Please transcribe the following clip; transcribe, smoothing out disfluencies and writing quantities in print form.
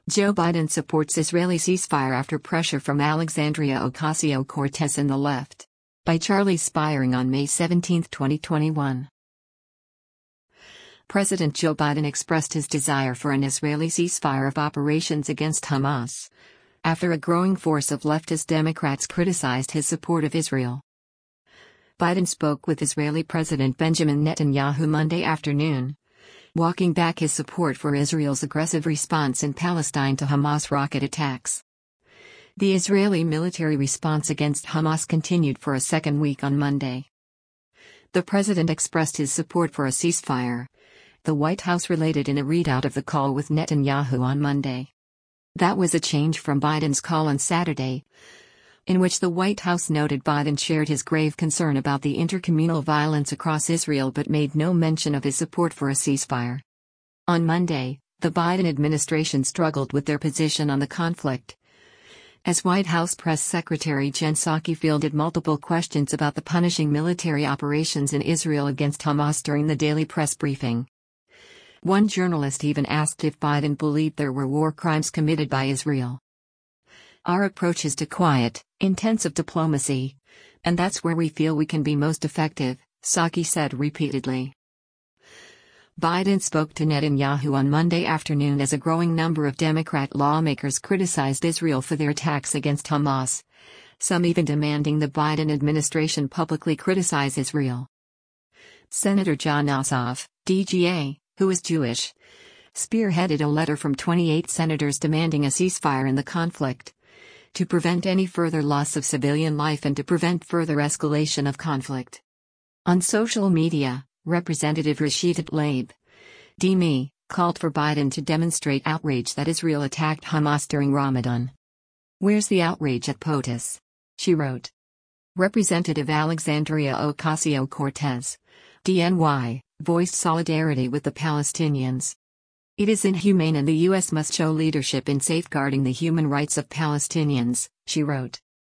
Joe Biden supports Israeli ceasefire after pressure from Alexandria Ocasio-Cortez and the left. By Charlie Spiering on May 17, 2021. President Joe Biden expressed his desire for an Israeli ceasefire of operations against Hamas, after a growing force of leftist Democrats criticized his support of Israel. Biden spoke with Israeli President Benjamin Netanyahu Monday afternoon, walking back his support for Israel's aggressive response in Palestine to Hamas rocket attacks. The Israeli military response against Hamas continued for a second week on Monday. The president expressed his support for a ceasefire, the White House related in a readout of the call with Netanyahu on Monday. That was a change from Biden's call on Saturday, in which the White House noted Biden shared his grave concern about the intercommunal violence across Israel but made no mention of his support for a ceasefire. On Monday, the Biden administration struggled with their position on the conflict, as White House Press Secretary Jen Psaki fielded multiple questions about the punishing military operations in Israel against Hamas during the daily press briefing. One journalist even asked if Biden believed there were war crimes committed by Israel. "Our approach is to quiet, intensive diplomacy, and that's where we feel we can be most effective," Psaki said repeatedly. Biden spoke to Netanyahu on Monday afternoon as a growing number of Democrat lawmakers criticized Israel for their attacks against Hamas, some even demanding the Biden administration publicly criticize Israel. Senator Jon Ossoff, DGA, who is Jewish, spearheaded a letter from 28 senators demanding a ceasefire in the conflict, to prevent any further loss of civilian life and to prevent further escalation of conflict. On social media, Representative Rashida Tlaib, DME, called for Biden to demonstrate outrage that Israel attacked Hamas during Ramadan. "Where's the outrage at POTUS?" she wrote. Representative Alexandria Ocasio-Cortez, DNY, voiced solidarity with the Palestinians. "It is inhumane and the U.S. must show leadership in safeguarding the human rights of Palestinians," she wrote.